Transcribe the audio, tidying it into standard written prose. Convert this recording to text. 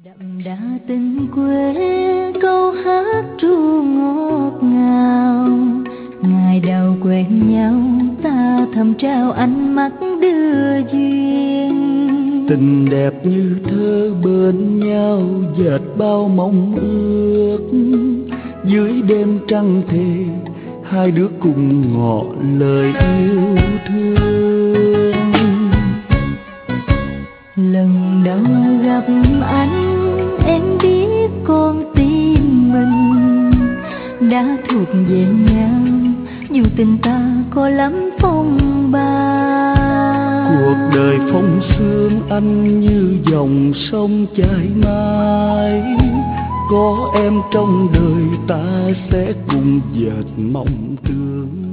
Đậm đà tình quê câu hát ru ngọt ngào, ngày đầu quen nhau ta thầm trao ánh mắt đưa duyên. Tình đẹp như thơ bên nhau dệt bao mong ước, dưới đêm trăng thề hai đứa cùng ngỏ lời yêu thương. Lần đầu gặp anh em biết con tim mình đã thuộc về nhau, dù tình ta có lắm phong ba. Cuộc đời phong sương anh như dòng sông chảy mãi, có em trong đời ta sẽ cùng dệt mộng tương.